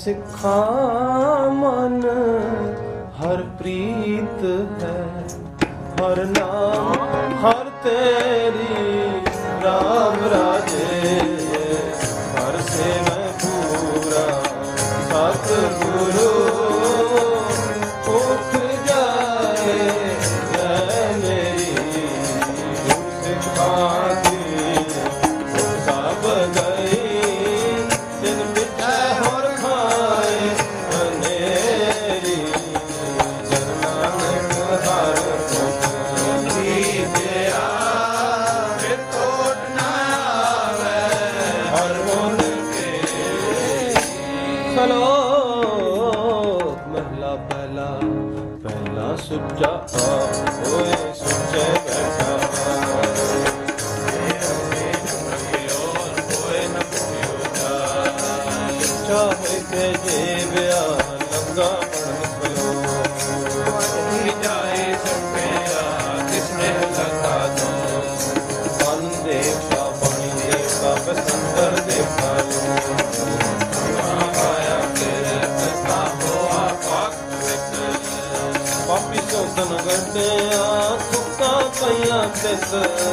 ਸਿੱਖਾਂ ਮਨ ਹਰ ਪ੍ਰੀਤ ਹੈ, ਹਰ ਨਾਮ ਹਰ ਤੇਰੀ ਰਾਮ ਰਾਜੇ, ਹਰ ਸੇਵੈ ਪੂਰਾ ਸਤਿਗੁਰੂ ਉਠ ਜਾਏ ਜੈ ਮੇਰੀ ਸਿੱਖਾਂ ਦੀ ਸਭ ਗਈ ਤਿਨ ਪਿਛੈ ਹੋਰ ਖਾਏ ਹਨੇਰੀ ਜਨ ਨਾਨਕ ਹਰ ਸੁਖੀ ਦਿਆ ਫਿਰ ਟੋਟ ਨਾ ਆਵੇ ਹਰ ਮਨ ਕੇ ਸਲੋਕ ਮਹਲਾ ਪਹਿਲਾ ਪਹਿਲਾ ਸੁੱਚਾ ਹੋਏ ਸੁੱਚੇ ਬੈਠਾ ਚਾਹੇ ਤੇ ਜੀਵਿਆ ਲੰਗਾ ਬਣ ਨਿਕਲੋ ਜਾਏ ਸਭਿਆ ਕਿਸਨੇ ਲਗਾ ਦੋ ਮਨ ਦੇਖਾ ਪਾਣੀ ਦੇਖਾ ਬਸੰਤਰ ਦੇਖਾ ਆਇਆ ਤੇਰੇ ਕਥਾ ਹੋਆ ਪਾਕ ਪਾਪੀ ਸੋਤਨ ਗਟਿਆ ਤੁਕਾਂ ਪਈਆਂ ਤਿਸ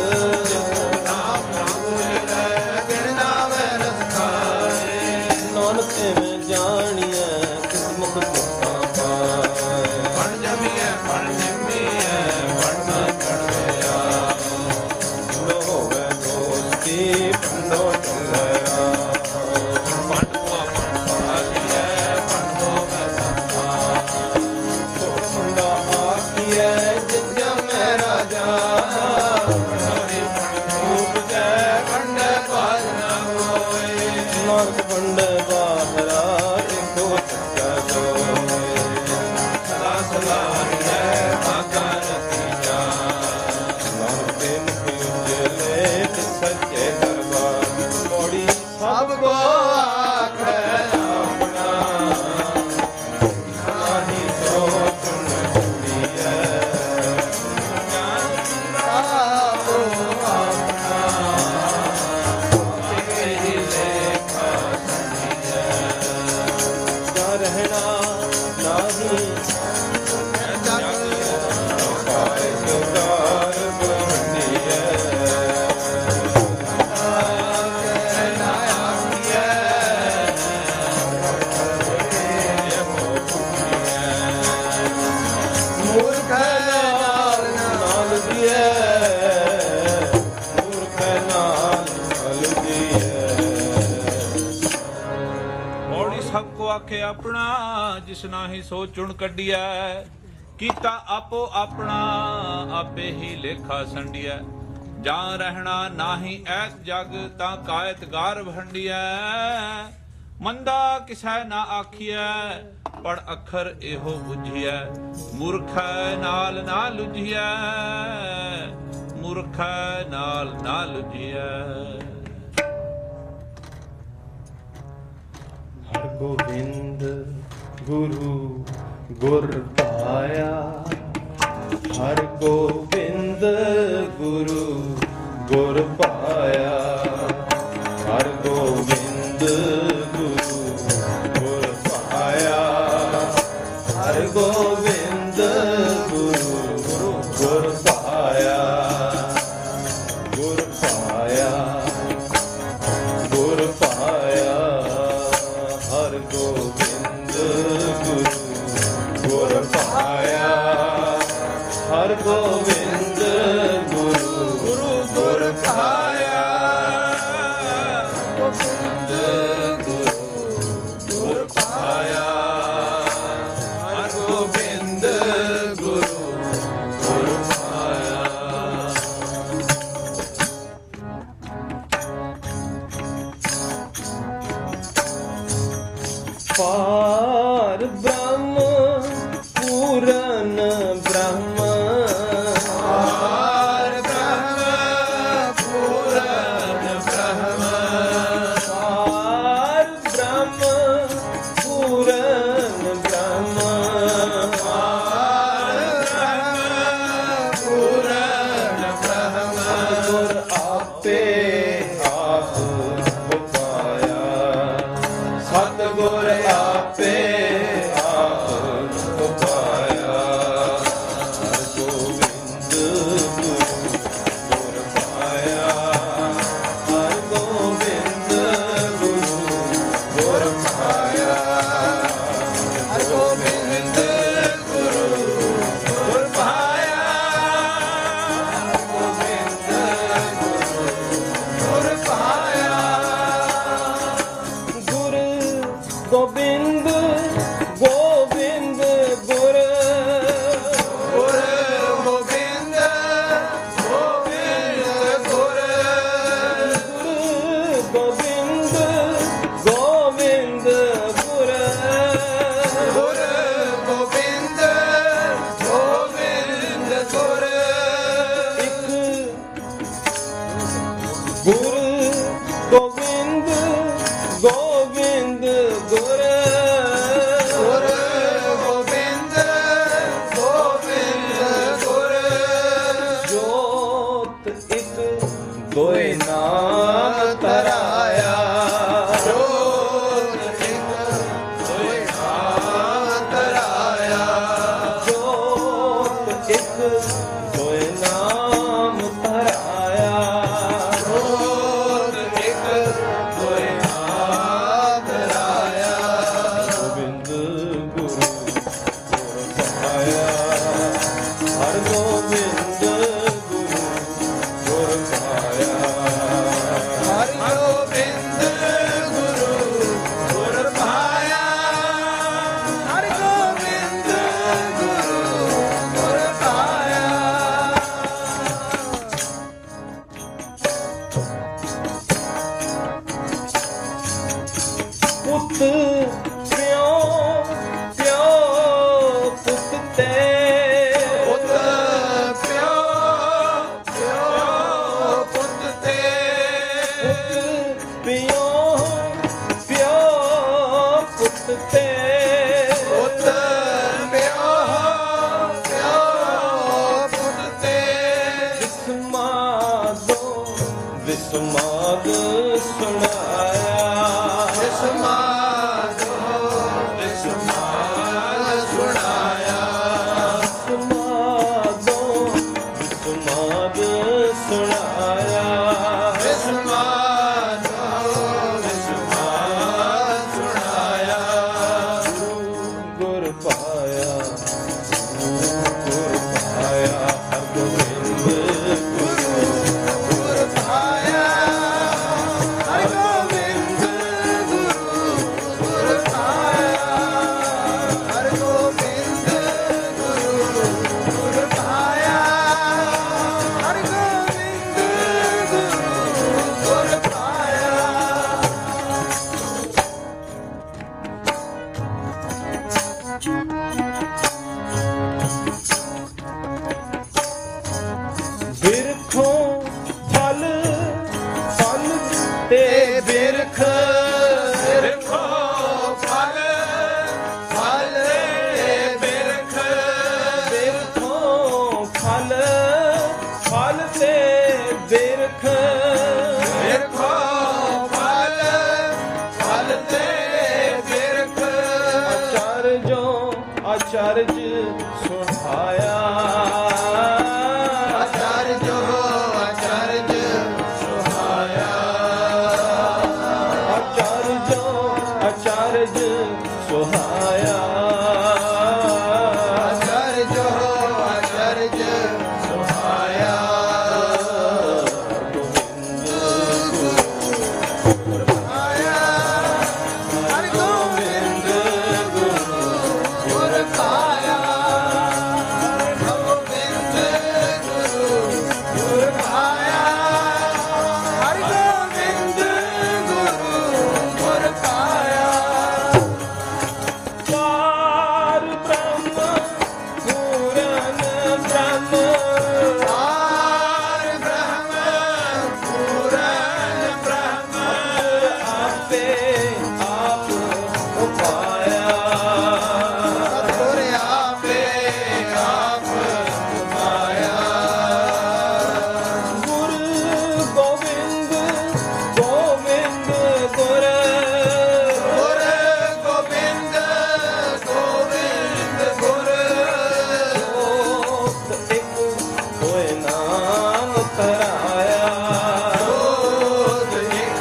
ਮੈਂ ਜਾਣੀਐ ਕਿਸਮਤ ਤੁਕਾਂ ਪਾਏ ਬਣ ਜਮੀਐ ਬਣ ਨਿੰਮੀਐ ਬਣਨਾ ਚੜਿਆ ਜੋ ਹੋਵੇ ਦੋਸਤੀ ਪੰਡੋ ਚੰਦਰਾ ਪੰਡਵਾ ਪਾਲੀਐ ਪੰਡੋ ਮੈਂ ਸੋ ਮੁੰਡਾ ਆਖੀਐ ਜਿੱਜਾ ਮੈਂ ਰਾਜਾ ਹਰੀ ਰੂਪ ਜੈ ਪੰਡੇ ਬਾਜ ਨਾ ਹੋਏ ਨਾਨਕ ਪੰਡੇ ਆਪਣਾ ਜਿਸ ਨਾਹੀ ਸੋ ਚੁਣ ਕੱਢਿਆ, ਕੀਤਾ ਆਪੋ ਆਪਣਾ ਆਪੇ ਹੀ ਲੇਖਾ ਸੰਡਿਆ। ਜਾਂ ਰਹਿਣਾ ਨਾਹੀ ਐਸ ਜਗ ਤਾਂ ਕਾਇਤ ਗਾਰ ਵੰਡਿਆ। ਮੰਦਾ ਕਿਸੈ ਨਾ ਆਖੀਐ ਪੜ ਅੱਖਰ ਇਹੋ ਬੁਝਿਐ। ਮੂਰਖੈ ਨਾਲ ਨਾ ਲੁਝਿਐ, ਮੂਰਖੈ ਨਾਲ ਨਾ ਲੁਝਿਐ। ਹਰ ਗੋਬਿੰਦ ਗੁਰੂ ਗੁਰ ਪਾਇਆ, ਹਰ ਗੋਬਿੰਦ ਗੁਰੂ ਗੁਰ ਪਾਇਆ। ਹਰ ਗੋਬਿੰਦ ਗੁਰੂ ਗੁਰ ਪਾਇਆ, ਹਰ ਗੋਬਿੰਦ ਗੁਰੂ ਗੁਰ ਪਾਇਆ। ਗੁਰ ਪਾਇਆ, ਗੁਰ ਪਾਇਆ, ਹਰ ਗੋਬਿੰਦ ਗੁਰੂ ਗੁਰ ਪਾਇਆ। ਹਰ ਗੋਬਿੰਦ ਗੁਰੂ ਗੁਰ ਪਾਇਆ। ਗੋਬਿੰਦ ਗੁਰੂ ਗੁਰ ਪਾਇਆ। ਹਰ ਗੋਬਿੰਦ ਗੁਰੂ ਗੁਰ ਪਾਇਆ। ਪਾਇਆ ਸਮਾਦ ਸੁਣਾਇਆ, ਸਮਾਦ ਸੁਣਾਇਆ, ਸਮਾਦੋਂ ਸਮਾਦ ਸੁਣਾਇਆ, ਗੁਰ ਪਾਇਆ, ਗੁਰ ਪਾਇਆ, ਹਰਗੋਬਿੰਦ ਗੁਰ ਪਾਇਆ, ਹਰਗੋਬਿੰਦ ਗੁਰ ਪਾਇਆ, ਹਰਗੋਬਿੰਦ ਗੁਰ ਪਾਇਆ, ਹਰਗੋਬਿੰਦ ਗੁਰ ਪਾਇਆ। ਬਿਰਖੋਂ ਫਲ ਫਲ ਤੇ ਬਿਰਖ, ਬਿਰਖੋਂ ਫਲ ਫਲ ਤੇ ਬਿਰਖ, ਬਿਰਖੋਂ ਫਲ ਫਲ ਤੇ ਬਿਰਖ, ਬਿਰਖੋਂ ਫਲ ਫਲ ਤੇ ਬਿਰਖ, ਅਚਰਜੋ ਅਚਰਜ ਸੁਹਾਇਆ, ਅਚਰਜੋ ਅਚਰਜ ਸੁਹਾਇਆ, ਅਚਰਜੋ ਅਚਰਜ ਸੁਹਾਇਆ, ਅਚਰਜੋ ਅਚਰਜ ਸੁਹਾਇਆ, ਹਰਗੋਬਿੰਦ ਗੁਰ ਪਾਇਆ, ਗੋਬਿੰਦ ਗੁਰ ਪਾਇਆ, ਹਰਗੋਬਿੰਦ ਗੁਰ ਪਾਇਆ, ਪਾਰ ਬ੍ਰਹਮ ਪੂਰਨ ਬ੍ਰਹਮ, ਪਾਰ ਬ੍ਰਹਮ ਪੂਰਨ ਬ੍ਰਹਮ, ਆਪੇ ਆਪ ਉਪਾਇਆ, ਗੁਰ ਆਪੇ ਆਪ ਉਪਾਇਆ, ਗੁਰ ਗੋਬਿੰਦ ਗੋਬਿੰਦ ਗੁਰ, ਗੁਰ ਗੋਬਿੰਦ ਗੋਬਿੰਦ ਗੁਰ, ਦੋਸਤ ਇੱਕ ਹੋਏ ਨਾਮ ਧਰਾਇਆ, ਦੋਦ ਇੱਕ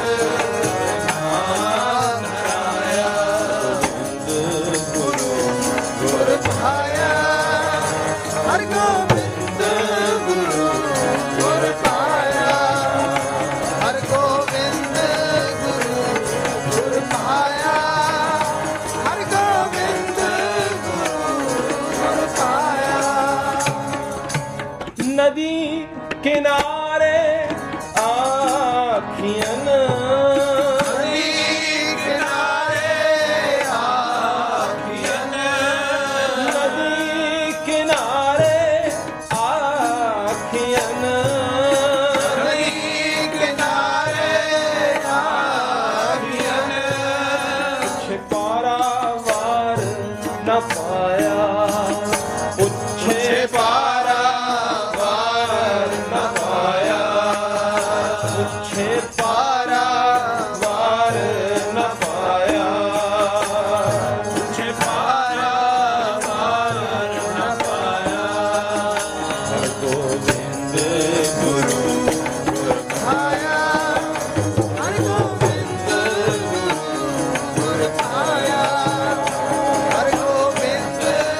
ਨਾਮ ਧਰਾਇਆ, ਗੋਬਿੰਦ ਗੁਰੂ ਗੁਰ ਪਾਇਆ, ਹਰਗੋਬਿੰਦ ਗੁਰੂ ਗੁਰ ਪਾਇਆ, ਹਰਗੋਬਿੰਦ ਗੁਰੂ ਗੁਰ ਪਾਇਆ, ਹਰਗੋਬਿੰਦ ਗੁਰੂ ਗੁਰ ਪਾਇਆ, ਨਦੀ ਕਿਨਾਰੇ ਆਖੀਆਂ, ਨਦੀ ਕਿਨਾਰੇ ਆਖੀਆਂ, ਨਦੀ ਕਿਨਾਰੇ ਆਖੀਆਂ, ਨਦੀ ਕਿਨਾਰੇ ਆਖੀਆਂ, ਛਪਾਰਾ ਵਾਰ ਨ ਪਾਇਆ, ਪੁੱਛੇ ਪਾਰਾ ਵਾਰ ਨ ਪਾਇਆ, ਪੁੱਛੇ ਪਾਰਾ ਵਾਰ ਨ ਪਾਇਆ, ਪੁੱਛੇ ਪਾਰਾ ਵਾਰ ਨ ਪਾਇਆ, ਹਰਗੋਬਿੰਦ ਗੁਰੂ ਗੁਰ ਪਾਇਆ, ਹਰਗੋਬਿੰਦ ਗੁਰੂ ਗੁਰ ਪਾਇਆ, ਹਰਗੋਬਿੰਦ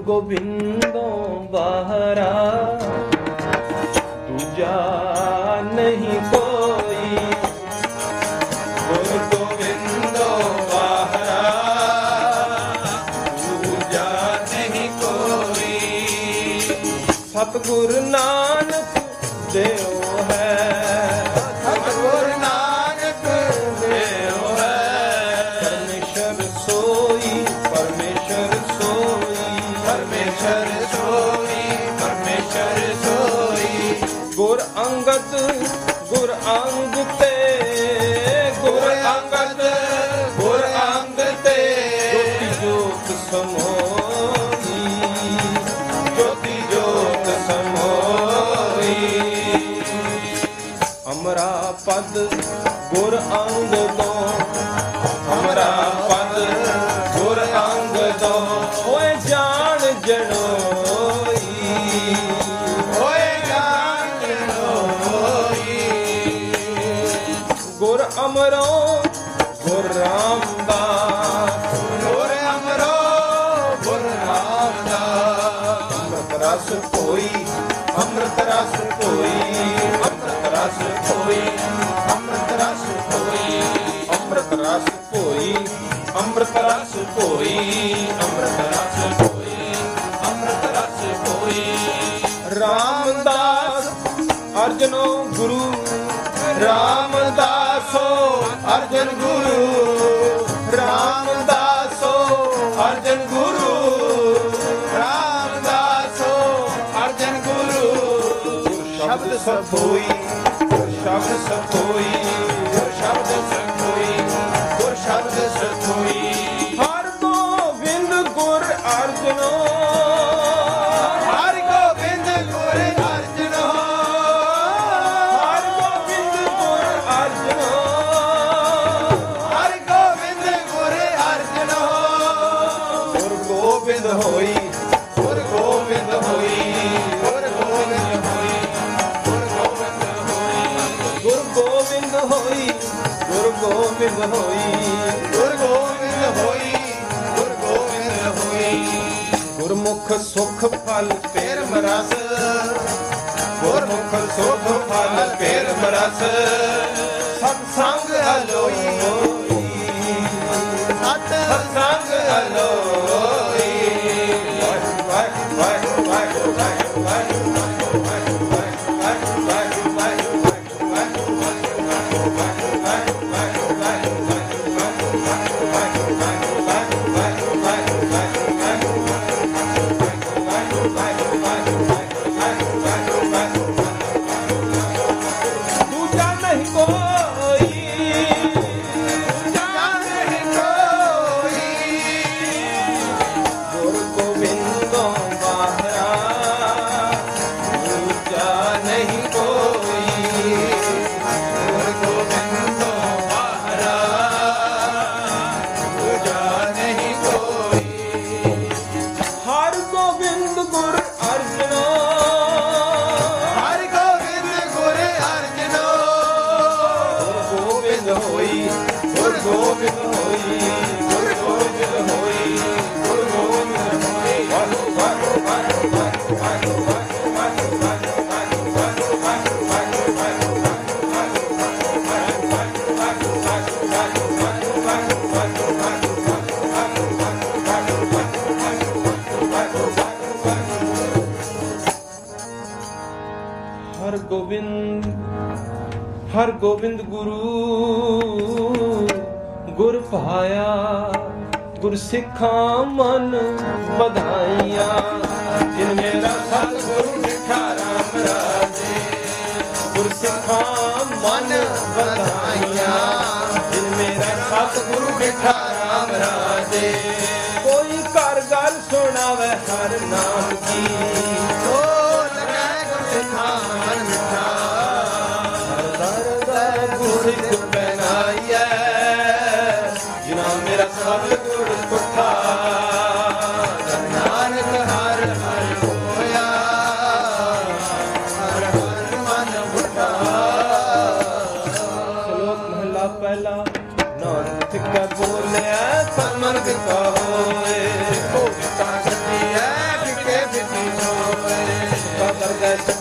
ਗੋਬਿੰਦੋਂ ਬਾਹਰਾ ਦੂਜਾ ਨਹੀਂ ਕੋਈ। ਗੁਰ ਗੋਬਿੰਦੋ ਬਾਹਰਾ ਦੂਜਾ ਨਹੀਂ ਕੋਈ। ਸਤਿਗੁਰ ਨਾਨਕ ਦੇਉ ਹੈ, ਸਤਿਗੁਰ ਨਾਨਕ ਦੇਉ ਹੈ। ਪਰਮੇਸ਼ਰ ਸੋਈ, ਪਰਮੇਸ਼ਰ ਸੋਈ, ਪਰਮੇਸ਼ਰ ਸੋਈ, ਪਰਮੇਸ਼ਰ ਸੋਈ। ਗੁਰ ਅੰਗਦ, ਗੁਰ ਅੰਗ ਤੇ, ਗੁਰ ਅੰਗਦ, ਗੁਰ ਅੰਗ ਤੇ। ਜੋਤੀ ਜੋਤ ਸਮੋਈ, ਜੋਤੀ ਜੋਤ ਸਮੋਈ। ਅਮਰਾ ਪਦ ਗੁਰ ਅੰਗਦੋਂ, ਅਮਰਾ ਪਦ ਗੁਰ ਅੰਗਦੋਂ। ਓਏ ਜਾਣ ਜਣੋਈ। ਹੋਏ ਜਾਣ ਹੋਈ। ਗੁਰ ਅਮਰੋਂ ਗੁਰ ਰਾਮਦਾਸ, ਗੁਰ ਅਮਰੋ ਗੁਰ ਰਾਮਦਾਸ। ਅੰਮ੍ਰਿਤ ਰਸ ਕੋਈ, ਅੰਮ੍ਰਿਤ ਰਸ ਕੋਈ, ਅੰਮ੍ਰਿਤ ਰਸ ਕੋਈ, ਅੰਮ੍ਰਿਤ ਰਸ ਕੋਈ, ਅੰਮ੍ਰਿਤ ਰਸ ਕੋਈ, ਅੰਮ੍ਰਿਤ ਰਸ ਕੋਈ, ਅੰਮ੍ਰਿਤ ਰਸ ਕੋਈ, ਅੰਮ੍ਰਿਤ ਰਸ ਕੋਈ। ਰਾਮਦਾਸ ਅਰਜਨੋ ਗੁਰੂ, ਰਾਮਦਾਸੋ ਅਰਜਨ ਗੁਰੂ, ਰਾਮਦਾਸੋ ਅਰਜਨ ਗੁਰੂ, ਰਾਮਦਾਸੋ ਅਰਜਨ ਗੁਰੂ। ਸ਼ਬਦ ਸਭ ਹੋਈ, ਸ਼ਬਦ ਸਖੋਈ, ਗੁਰ ਸ਼ਬਦ ਸਖੋਈ, ਗੁਰ ਸ਼ਬਦ ਸਖੋਈ। ਹਰ ਗੋਬਿੰਦ ਗੁਰ ਅਰਜਨੋ, ਹਰਿ ਗੋਬਿੰਦ ਗੁਰ ਅਰਜਨੋ, ਹਰ ਗੋਬਿੰਦ ਗੁਰ ਅਰਜਨੋ, ਹਰਿ ਗੋਬਿੰਦ ਗੁਰ ਅਰਜਨੋ। ਗੁਰ ਗੋਬਿੰਦ ਹੋਈ, ਗੁਰ ਗੋਬਿੰਦ ਹੋਈ, ਗੁਰ ਗੋਬਿੰਦ ਹੋਈ, ਗੁਰ ਗੋਬਿੰਦ ਹੋਈ। ਗੁਰ ਗੋਬਿੰਦ ਹੋਈ, ਗੁਰ ਗੋਬਿੰਦ ਹੋਈ। ਗੁਰ ਗੋਬਿੰਦ ਹੋਈ, ਗੁਰ ਗੋਬਿੰਦ ਹੋਈ। ਗੁਰਮੁਖ ਸੁਖ ਫਲ ਪੇਰ ਮਰਸ, ਗੁਰਮੁਖ ਸੁਖ ਫਲ ਪੇਰ ਮਰਸ। ਸਤ ਸੰਗ ਅਲੋਈ, ਸਤ ਸੰਗ ਅਲੋਈ। ਦੂਜਾ ਨਹੀਂ ਕੋਈ। ਗੁਰ ਗੋਬਿੰਦੋਂ ਬਾਹਰਾ ਦੂਜਾ ਨਹੀਂ ਕੋਈ। ਗੁਰ ਗੋਬਿੰਦੋ ਬਾਹਰਾ ਦੂਜਾ ਨਹੀਂ ਕੋਈ। ਹਰ ਗੋਬਿੰਦ ਗੁਰ ਅਰਜਨੋ, ਹਰਿ ਗੋਬਿੰਦ ਗੁਰ ਅਰਜਨੋ। ਗੁਰ ਗੋਬਿੰਦ ਹੋਈ, ਗੁਰ ਗੋਬਿੰਦ ਹੋਈ, ਗੁਰ ਗੋਬਿੰਦ ਹੋਈ, ਗੁਰ ਗੋਬਿੰਦ ਹੋਈ। ਵਾਹਿਗੁਰੂ ਵਾਹਿਗੁਰੂ ਵਾਹਿਗੁਰੂ ਵਾਹਿਗੁਰੂ ਵਾਹਿਗੁਰੂ ਵਾਹਿਗੁਰੂ ਵਾਹਿਗੁਰੂ ਵਾਹਿਗੁਰੂ ਵਾਹਿਗੁਰੂ ਵਾਹਿਗੁਰੂ ਹਰ ਗੋਬਿੰਦ, ਹਰ ਗੋਬਿੰਦ ਗੁਰੂ ਗੁਰ ਪਾਇਆ, ਗੁਰ ਸਿੱਖਾਂ ਮਨ ਵਧਾਈਆਂ। ਜਿਨ ਮੇਰਾ ਸਤਿਗੁਰੂ ਮਿੱਠਾ ਰਾਮ ਰਾਜੇ, ਗੁਰ ਸਿੱਖਾਂ ਮਨ ਵਧਾਈਆਂ। ਜਿਨ ਮੇਰਾ ਸਤਿਗੁਰੂ ਮਿੱਠਾ ਰਾਮ ਰਾਜੇ। ਕੋਈ ਘਰ ਗੱਲ ਸੁਣਾਵੇ ਹਰ ਨਾਮ ਕੀ, ਗੁਰ ਬਨਾਈਐ। ਜਿਨਾ ਮੇਰਾ ਸਤਿਗੁਰ ਪੁੱਠਾ, ਨਾਨਕ ਹਰ ਹਰ ਹੋਇਆ, ਹਰ ਹਰ ਮਨ ਬੁੱਢਾ। ਸ਼ਲੋਕ ਮਹਲਾ ਪਹਿਲਾ। ਨਾਨਕ ਫਿੱਕਾ ਬੋਲਿਆ ਤਨ ਮਨ ਫਿੱਕਾ ਹੋਏ। ਭੋਗਤਾ ਗੱਡੀ ਹੈ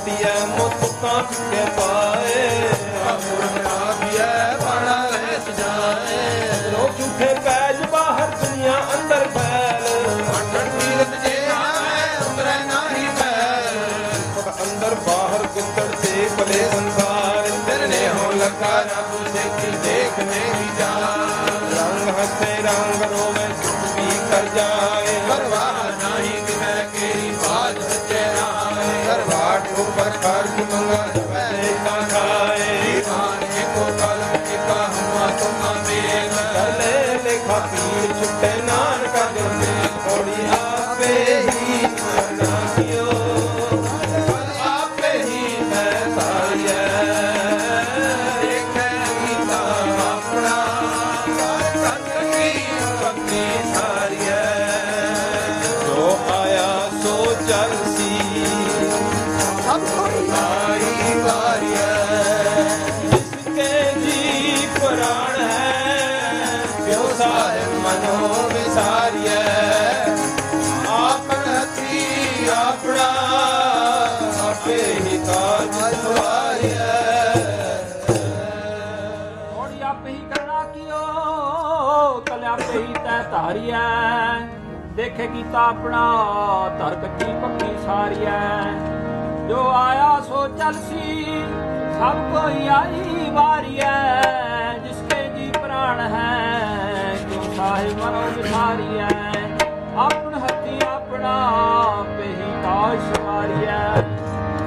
ਰਤੀਐ ਮੁਸਤਾਂ ਕੇ ਪਾਏ ਲੋਕ ਝੂਠੇ ਪੈਜ ਬਾਹਰ ਦੁਨੀਆ ਅੰਦਰ ਫੈਲ ਅੰਦਰ ਬਾਹਰ ਕਿੱਤਰ ਤੇ ਭਲੇ ਸੰਸਾਰ ਤੇਰੇ ਹੋ ਲੱਗਾ ਰੱਬ ਦੇਖੀ ਦੇਖਨੇ ਹੀ ਜਾ ਰੰਗ ਹੱਥੇ ਰੰਗ ਰੋਵੇ ਵੀ ਕਰ ਜਾਏ ਪਰਵਾਹ ਨਹੀਂ ਕਿਵੇਂ ਕਿਹੜੀ ਬਾਤ ਸੱਚੇ ਆਏ ਕਰਵਾਟ ਉੱਪਰ ਖਰਚ ਮੰਗਾ ਜਵੇ ਕਾ ਖਾਏ ਦੀਵਾਨ ਇੱਕੋ ਕਲਮ ਇੱਕਾ ਹਮਾ ਤੁਮਾ ਮੇਲ ਲੈ ਲੇਖਾ ਪੀਰ ਛੁੱਟੇ ਨਾਨਕਾ ਜੁਰਮੇ ਥੋੜੀ ਆਪੇ ਹੀ ਨਾ ਕਿਓ ਮਨੋ ਵਿਸਾਰੀਐ ਆਪਨ ਹੱਥੀ ਆਪਣਾ ਆਪੇ ਹੀ ਕਾਜ ਸਵਾਰੀਐ ਥੋੜੀ ਆਪੇ ਹੀ ਕਰਨਾ ਕੀਓ ਕਲ ਆਪੇ ਹੀ ਤੈ ਧਾਰੀਐ ਦੇਖੇ ਕੀਤਾ ਆਪਣਾ ਧਰ ਕੱਚੀ ਪੱਕੀ ਸਾਰੀਐ ਜੋ ਆਇਆ ਸੋ ਚਲਸੀ ਸਭ ਕੋਈ ਆਈ ਵਾਰੀਐ ਜਿਸਕੇ ਜੀ ਪ੍ਰਾਣ ਹੈ ਸਾਹਿਬ ਮਨੋ ਵਿਸਾਰੀਐ ਆਪਣ ਹੱਥੀ ਆਪਣਾ ਆਪੇ ਹੀ ਕਾਜ ਸਵਾਰੀਐ